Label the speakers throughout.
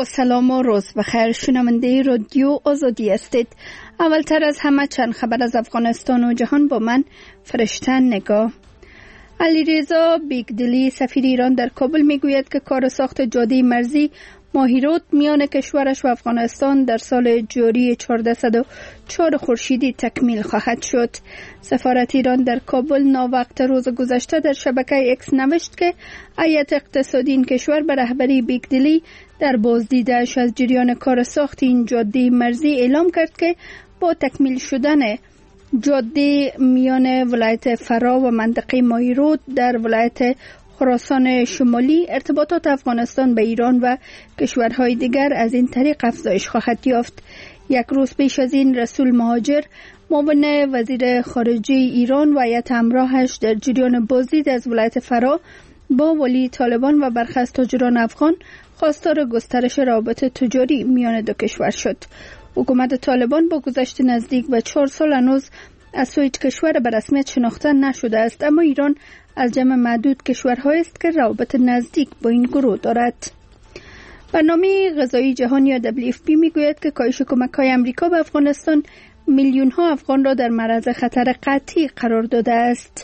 Speaker 1: با سلام و روز بخیر. شنونده رادیو آزادی هستید. اولتر از همه چند خبر از افغانستان و جهان با من فرشته نگاه. علیرضا بیگدلی سفیر ایران در کابل میگوید که کار ساخت جاده مرزی ماهیرود میان کشورش و افغانستان در سال جاری 1404 خورشیدی تکمیل خواهد شد. سفارت ایران در کابل ناوقت روز گذشته در شبکه اکس نوشت که هیئت اقتصادی این کشور به رهبری بیگدلی در بازدیدش از جریان کار ساخت این جاده مرزی اعلام کرد که با تکمیل شدن جاده میان ولایت فرا و منطقه ماهیرود در ولایت خراسان شمالی، ارتباطات افغانستان به ایران و کشورهای دیگر از این طریق افزایش خواهد یافت. یک روز پیش از این رسول مهاجر معاون وزیر خارجه ایران و هیئت همراهش در جریان بازدید از ولایت فرا با ولی طالبان و برخی از تاجران افغان خواستار گسترش روابط تجاری میان دو کشور شد. حکومت طالبان با گذشت نزدیک به 4 سال هنوز از سوی کشور به رسمیت شناخته نشده است، اما ایران از جمع معدود کشورهایی است که روابط نزدیک با این گروه دارد. برنامه غذایی جهانی یا WFP میگوید که کاهش کمک‌های آمریکا به افغانستان میلیون‌ها افغان را در معرض خطر قطعی قرار داده است.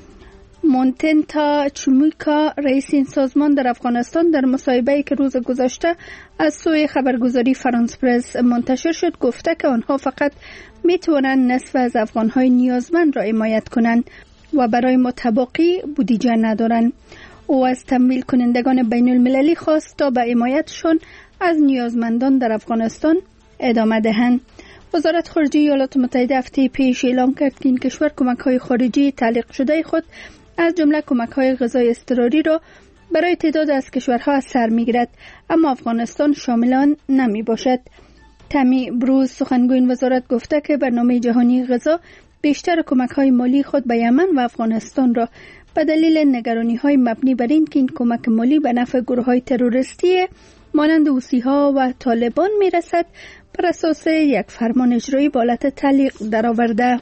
Speaker 1: مونتنتا چومیکا رئیس این سازمان در افغانستان در مصاحبه‌ای که روز گذشته از سوی خبرگزاری فرانس پرس منتشر شد گفته که آنها فقط میتوانند نصف از افغان‌های نیازمند را حمایت کنند و برای متباقی بودجه ندارند. او از تمویل کنندگان بین المللی خواست تا به حمایتشان از نیازمندان در افغانستان ادامه دهند. وزارت خارجه ایالات متحده هفته پیش اعلام کرد که این کشور کمک‌های خارجی تعلیق شده خود از جمله کمک‌های غذایی اضطراری را برای تعداد از کشورها از سر می‌گیرد، اما افغانستان شامل آن نمی‌باشد. تامی بروز سخنگوی وزارت گفته که برنامه جهانی غذا بیشتر کمک‌های مالی خود به یمن و افغانستان را به دلیل نگرانی‌های مبنی بر این که این کمک مالی به نفع گروه‌های تروریستی مانند حوثی‌ها و طالبان می‌رسد بر اساس یک فرمان اجرایی به حالت تعلیق درآورده.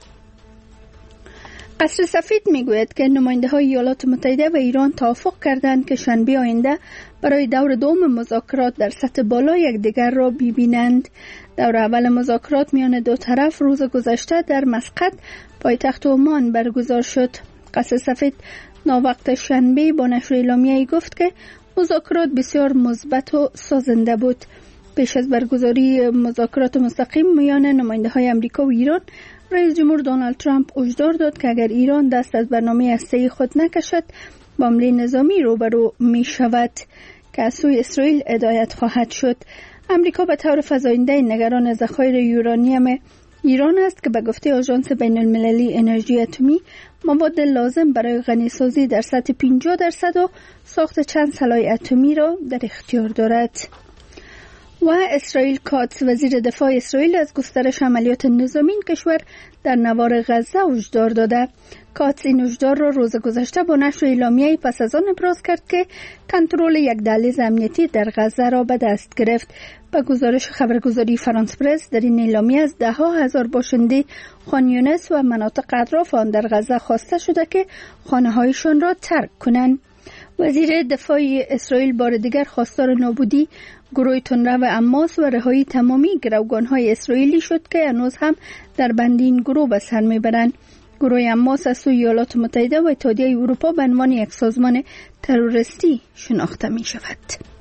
Speaker 1: قصر سفید میگوید که نماینده‌های ایالات متحده و ایران توافق کردند که شنبه آینده برای دور دوم مذاکرات در سطح بالا یکدیگر را ببینند. دور اول مذاکرات میان دو طرف روز گذشته در مسقط پایتخت عمان برگزار شد. قصر سفید ناوقت شنبه با نشر اعلامیه‌ای گفت که مذاکرات بسیار مثبت و سازنده بود. پیش از برگزاری مذاکرات مستقیم میان نماینده‌های آمریکا و ایران، رئیس جمهور دونالد ترامپ هشدار داد که اگر ایران دست از برنامه هسته‌ای خود نکشد با حمله نظامی روبرو می شود که از سوی اسرائیل هدایت خواهد شد. آمریکا به طور فزاینده نگران ذخایر یورانیم ایران است که به گفته آژانس بین المللی انرژی اتمی مواد لازم برای غنیسازی در سطح 50% و ساخت چند سلاح اتمی را در اختیار دارد. و اسرائیل کاتس وزیر دفاع اسرائیل از گسترش عملیات نظامی این کشور در نوار غزه هشدار داده. کاتس این هشدار را روز گذشته با نشر اعلامیه‌ای پس از آن ابراز کرد که کنترل یک دهلیز امنیتی در غزه را به دست گرفت. به گزارش خبرگزاری فرانس پرس در این اعلامیه از 10,000 باشنده خان یونس و مناطق اطراف آن در غزه خواسته شده که خانه‌هایشان را ترک کنند. وزیر دفاع اسرائیل بار دیگر خواستار نابودی گروه تندرو حماس و رهایی تمامی گروگان‌های اسرائیلی شد که هنوز هم در بند این گروه به سر میبرند. گروه حماس از سوی ایالات متحده و اتحادیه اروپا به عنوان یک سازمان تروریستی شناخته می شود.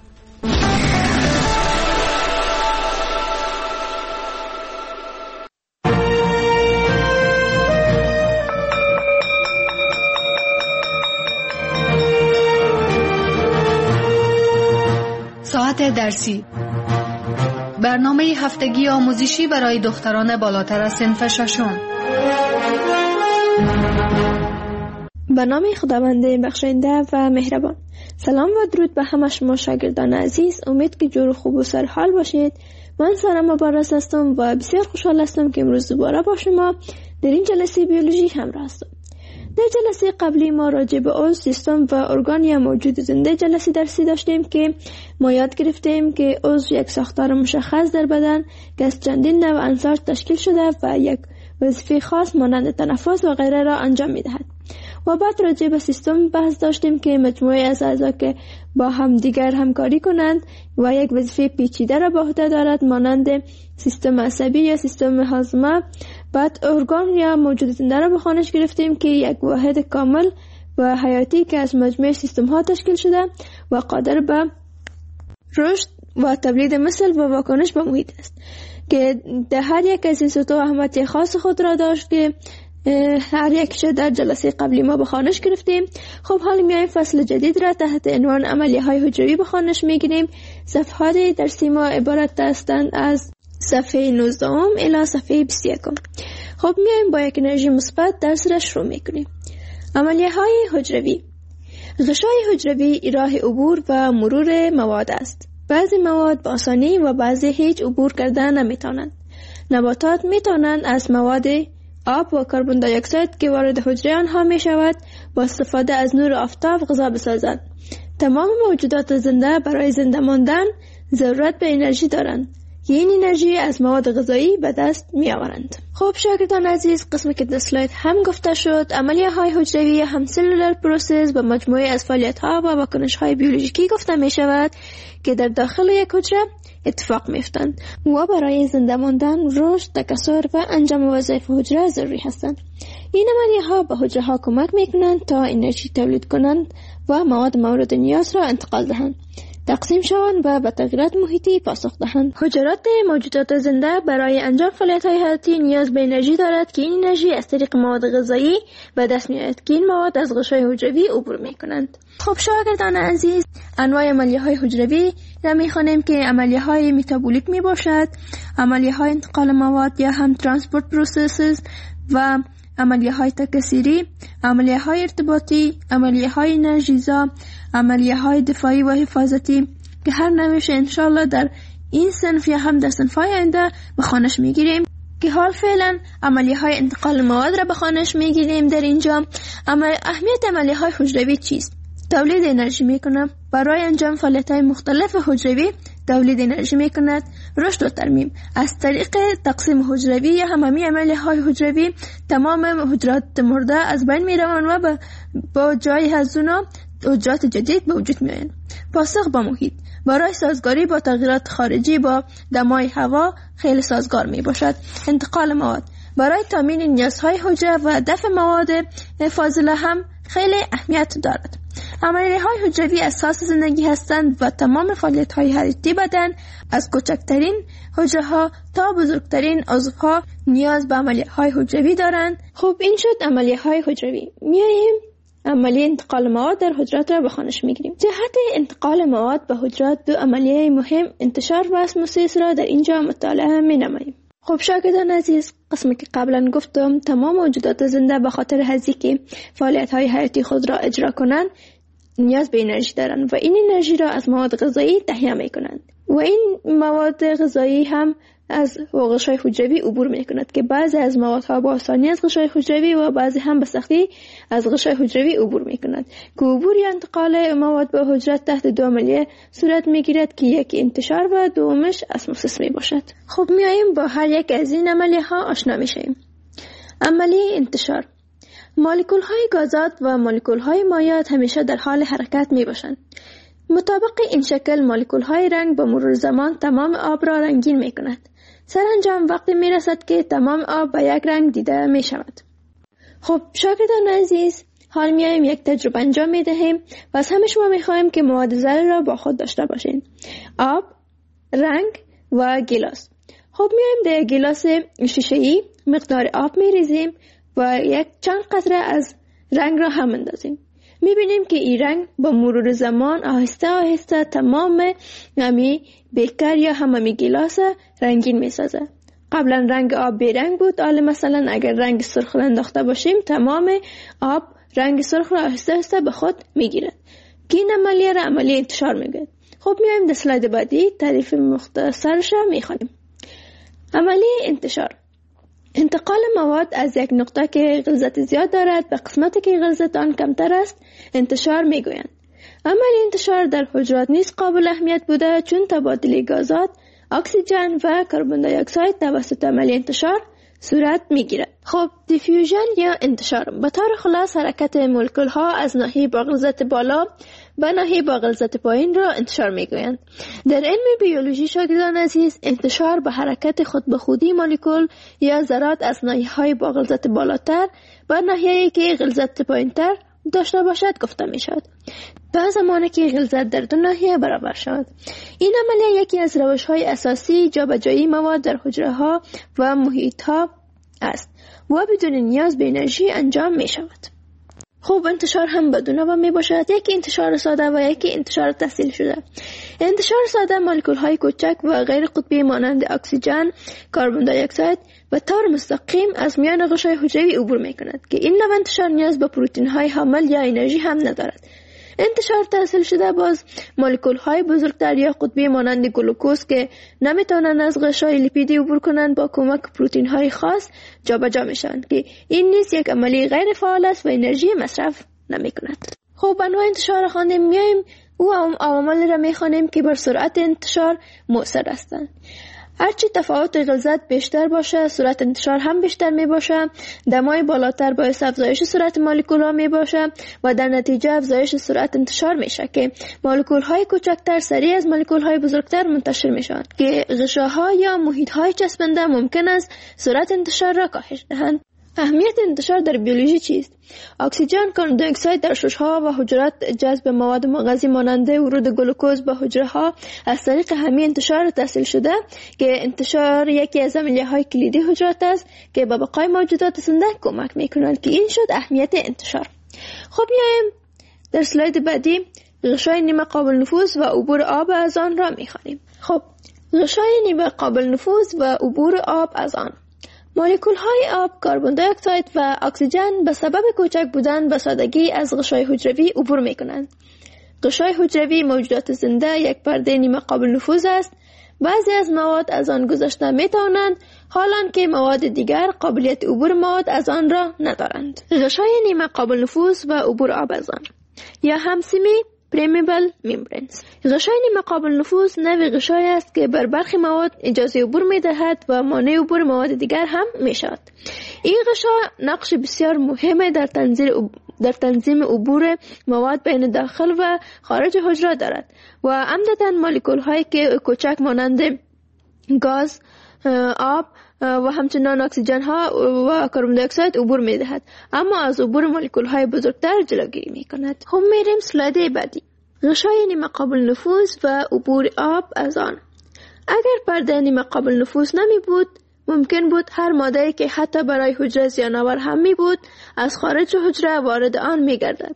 Speaker 2: ساعت درسی، برنامه هفتگی آموزشی برای دختران بالاتر از صنف ششم.
Speaker 3: به نام خداوند بخشنده و مهربان. سلام و درود به همه شما شاگردان عزیز. امید که جور و خوب و سرحال باشید. من سارا مبارز هستم و بسیار خوشحال هستم که امروز دوباره با شما در این جلسه بیولوژی همراه هستم. در جلسه قبلی ما راجع به عضو، سیستم و ارگان موجود زنده جلسه درسی داشتیم که ما یاد گرفتیم که عضو یک ساختار مشخص در بدن که از چندین نوع عناصر تشکیل شده و یک وظیفه خاص مانند تنفس و غیره را انجام می‌دهد. و بعد راجع به سیستم بحث داشتیم که مجموعه از اعضا که با هم دیگر همکاری کنند و یک وظیفه پیچیده را به عهده دارد، مانند سیستم عصبی یا سیستم هاضمه. بعد ارگان یا موجود زنده را به خوانش گرفتیم که یک واحد کامل و حیاتی که از مجموعه سیستم ها تشکیل شده و قادر به رشد و تولید مثل و واکنش به محیط است، که در هر یک از این سطوح اهمیت خاص خود را داشت که هر یکش در جلسه قبلی ما به خوانش گرفتیم. خب حالا میایم فصل جدید را تحت عنوان عملیه های حجروی به خوانش میگیریم. صفحات درسی ما عبارت هستند از صفحه 19 الی صفحه 21. خب میایم با یک انرژی مثبت درس را شروع میکنیم. عملیه های حجروی. غشای حجروی راه عبور و مرور مواد است. بعضی مواد با آسانی و بعضی هیچ عبور کردن نمیتونند. نباتات میتونند از مواد آب و کربن دی اکساید که وارد حجره آنها می شود با استفاده از نور آفتاب غذا بسازند. تمام موجودات زنده برای زنده ماندن ضرورت به انرژی دارند که این انرژی از مواد غذایی به دست می آورند. خب شاگردان عزیز، قسمی که در اسلاید هم گفته شد، عملیه های حجروی هم سلولر پروسس به مجموعه از فعالیت ها و واکنش های بیولوژیکی گفته می شود که در داخل یک حجره اتفاق میفتند و برای زنده ماندن، رشد، تکثر و انجام وظایف حجره ضروری هستند. این عملیه ها به حجره ها کمک میکنند تا انرژی تولید کنند و مواد مورد نیاز را انتقال دهند، تقسیم شوند و به تغییرات محیطی پاسخ دهند. حجرات موجودات زنده برای انجام فعالیت های حیاتی نیاز به انرژی دارد که این انرژی از طریق مواد غذایی به دست میآید که این مواد از غشای حجروی عبور میکنند. خب شاگردان عزیز، انواع عملیه های حجروی را میخوانیم که عملیه های متابولیک می باشد، عملیه های انتقال مواد یا هم ترانسپورت پروسسز و عملیه های تکثیری، عملیه های ارتباطی، عملیه های انرژیزا، عملیه های دفاعی و حفاظتی که هر نوعش انشالله در این صنف یا هم در صنف‌های آینده به خوانش میگیریم. که حال فعلا عملیه های انتقال مواد را به خوانش میگیریم. در اینجا اهمیت عملیه های حجروی چیست؟ تولید انرژی میکنه. برای انجام فعالیت های مختلف حجروی تولید انرژی میکند. رشد و ترمیم از طریق تقسیم حجروی یا هممی عملیه های حجروی تمام حجرات مرده از بین میروند و با جای از اونا حجرات جدید به وجود میآیند. پاسخ با محیط برای سازگاری با تغییرات خارجی با دمای هوا خیلی سازگار می باشد. انتقال مواد برای تامین نیازهای حجره و دفع مواد فاضله هم خیلی اهمیت دارد. عملیه های حجروی اساس زندگی هستند و تمام فعالیت های حیاتی بدن از کوچکترین حجره ها تا بزرگترین عضوها نیاز به عملیه های حجروی دارند. خب این شد عملیه های حجروی. میاییم عملیه انتقال مواد در حجرات را به خوانش میگیریم. جهت انتقال مواد به حجرات دو عملیه مهم انتشار و اسموسیس را در اینجا مطالعه می نماییم. خب شاگردان عزیز، قسمی که قبلا گفتم تمام موجودات زنده به خاطر هزی که فعالیت های حیاتی خود را اجرا کنند نیاز به انرژی دارند و این انرژی را از مواد غذایی تهیه می کنند و این مواد غذایی هم از غشای حجروی عبور می کند که بعضی از موادها با آسانی از غشای حجروی و بعضی هم به سختی از غشای حجروی عبور می کند که عبور یا انتقال مواد به حجرات تحت دو عملیه صورت می گیرد که یکی انتشار و دومش اسموسیس می باشد. خب می آییم با هر یک از این عملیه ها آشنا می شویم. عملیه انتشار. مولکول های گازات و مولکول های مایعات همیشه در حال حرکت می باشند. مطابق این شکل مولکول های رنگ با مرور زمان تمام آب را رنگین می کند. سرانجام وقتی می رسد که تمام آب به یک رنگ دیده می شود. خب شاگردان عزیز، حال می آییم یک تجربه انجام می دهیم و از همه شما می خواهیم که مواد ذره را با خود داشته باشین: آب، رنگ و گیلاس. خب می آییم در گیلاس شیشه‌ای مقدار آب می ریزیم و یک چند قطره از رنگ را هم اندازیم. می بینیم که این رنگ با مرور زمان آهسته آهسته تمام همی بیکر یا هممی گیلاس رنگین می سازه. قبلا رنگ آب بی رنگ بود، حالا مثلا اگر رنگ سرخ انداخته باشیم تمام آب رنگ سرخ را آهسته آهسته به خود می گیرد که این عملیه را عملیه انتشار می گوید. خب می آییم در اسلاید بعدی تعریف مختصرش را می خوانیم. عملیه انتشار: انتقال مواد از یک نقطه که غلظت زیاد دارد به قسمتی که غلظت آن کمتر است انتشار میگویند. عملیه انتشار در حجرات نیز قابل اهمیت بوده چون تبادل گازات، اکسیژن و کربن دی اکساید توسط عملیه انتشار صورت میگیرد. خب دیفیوژن یا انتشار به طور خلاص حرکت مولکول ها از ناحیه با غلظت بالا به ناحیه با غلظت پایین را انتشار میگویند. در علم بیولوژی شاگردان عزیز، انتشار به حرکت خود به خودی مولکول یا ذرات از ناحیه های با غلظت بالاتر به ناحیه‌ای که غلظت پایینتر داشته باشد گفته می شود. تا زمانی که غلظت در دو ناحیه برابر شود. این عملیه یکی از روش‌های اساسی جابجایی مواد در حجره ها و محیط ها است و بدون نیاز به انرژی انجام می شود. خوب انتشار هم به دو نوع می باشد، یکی انتشار ساده و یکی انتشار تحصیل شده. انتشار ساده مولکول های کوچک و غیر قطبی مانند اکسیژن، کربن دی اکساید به طور مستقیم از میان غشای حجروی عبور می کند که این نوع انتشار نیاز به پروتئین های حامل یا انرژی هم ندارد. انتشار تحصیل شده باز مولکول های بزرگتر یا قطبی مانند گلوکوز که نمی توانند از غشای لیپیدی عبور کنند با کمک پروتئین های خاص جابجا می شوند که این نیز یک عملی غیر فعال است و انرژی مصرف نمی کند. خب انواع انتشار خواندیم، میایم او عوامل را می خوانیم که بر سرعت انتشار مؤثر هستند. هرچی تفاوت غلظت بیشتر باشه، سرعت انتشار هم بیشتر می باشه. دمای بالاتر باعث افزایش سرعت مولکول ها می باشه و در نتیجه افزایش سرعت انتشار میشه که مولکول های کوچکتر سریع از مولکول های بزرگتر منتشر میشن که غشاها یا محیط های چسبنده ممکن است سرعت انتشار را کاهش دهند. اهمیت انتشار در بیولوژی چیست؟ اکسیژن، کربن دی اکساید در شش‌ها و حجرات جذب مواد مغذی مانند ورود گلوکوز به حجره ها از طریق همین انتشار تحصیل شده که انتشار یکی از عملیه‌های کلیدی حجرات است که به بقای موجودات زنده کمک می‌کنند که این شد اهمیت انتشار. خب میایم در اسلاید بعدی غشای نیمه قابل نفوذ و عبور آب از آن را می‌خوانیم. خب غشای نیمه قابل نفوذ و عبور آب از آن. مولکول های آب، کربن دی اکساید و اکسیژن به سبب کوچک بودن به سادگی از غشای حجروی عبور می کنند. غشای حجروی موجودات زنده یک پرده نیمه قابل نفوذ است. بعضی از مواد از آن گذشته می توانند، حالان که مواد دیگر قابلیت عبور مواد از آن را ندارند. غشای نیمه قابل نفوذ و عبور آب از آن یا هم سیمی پرمیبل ممبرینز. غشای نیمه قابل نفوذ نوع غشای است که بر برخی مواد اجازه عبور می دهد و مانع عبور مواد دیگر هم می شود. این غشا نقش بسیار مهم در تنظیم عبور مواد بین داخل و خارج حجره دارد و عمدتاً مولکول هایی که کوچک مانند گاز، آب و همچنان اکسیژن ها و کربن دی اکساید عبور می دهد، اما از عبور مولکول های بزرگتر جلوگیری می کند. خب میریم اسلاید بعدی. غشای نیمه قابل نفوذ و عبور آب از آن. اگر پرده نیمه قابل نفوذ نمی بود، ممکن بود هر ماده‌ای که حتی برای حجره زیان‌آور هم می بود از خارج حجره وارد آن می گردد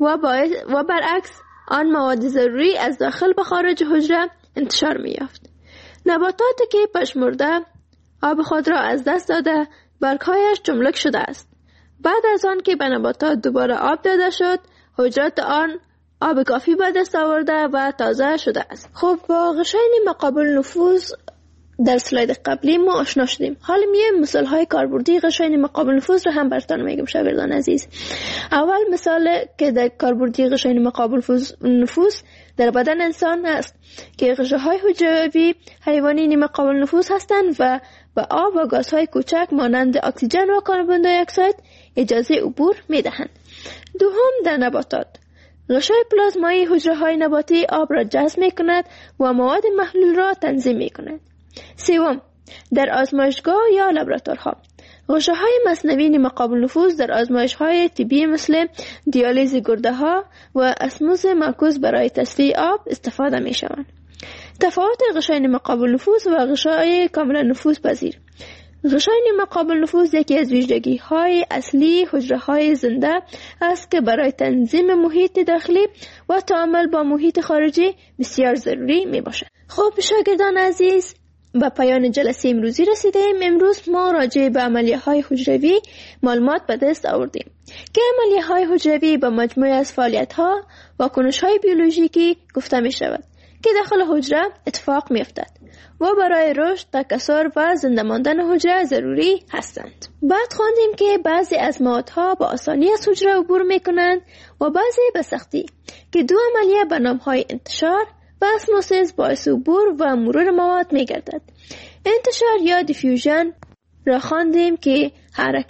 Speaker 3: و برعکس آن مواد ضروری از داخل به خارج حجره انتشار می یافت. نباتاتی که پژمرده آب خود را از دست داده برگ‌هایش جملک شده است. بعد از آن که به نباتات دوباره آب داده شد، حجرات آن آب کافی به دست آورده و تازه شده است. خب با غشای نیمه قابل نفوذ در اسلاید قبلی ما آشنا شدیم. حالا میایم مثال‌های کاربردی غشای نیمه قابل نفوذ رو هم براتون میگم شاگردان عزیز. اول مثال که در کاربردی غشای نیمه قابل نفوذ در بدن انسان است که غشاهای حجروی حیوانی نیمه قابل نفوذ هستند و به آب و گازهای کوچک مانند اکسیژن و کربن دی اکساید اجازه عبور میدهند. دوم در نباتات غشای پلازمایی حجره‌های نباتی آب را جذب می‌کند و مواد محلول را تنظیم می‌کند. سوم در آزمایشگاه یا لابراتوارها غشاهای مصنوعی نیمه قابل نفوذ در آزمایش‌های طبی مثل دیالیز گرده‌ها و اسموز معکوس برای تصفیه آب استفاده می‌شوند. تفاوت غشای نیمه قابل نفوذ و غشای کاملا نفوذ پذیر. غشای نیمه قابل نفوذ یکی از ویژگی‌های اصلی حجره‌های زنده است که برای تنظیم محیط داخلی و تعامل با محیط خارجی بسیار ضروری میباشد. خب شاگردان عزیز، به پایان جلسه امروزی رسیدیم. امروز ما راجع به عملیه‌های حجروی معلومات به دست آوردیم که عملیه‌های حجروی به مجموعه از فعالیت‌ها و کنش‌های بیولوژیکی گفته می‌شود که داخل حجره اتفاق می‌افتد و برای رشد، تکثر و زنده ماندن حجره ضروری هستند. بعد خواندیم که بعضی از موادها با آسانی از حجره عبور می‌کنند و بعضی به سختی که دو عملیه به نام‌های انتشار و اسموسیس باعث عبور و مرور مواد می‌گردد. انتشار یا دیفیوژن را خواندیم که حرکت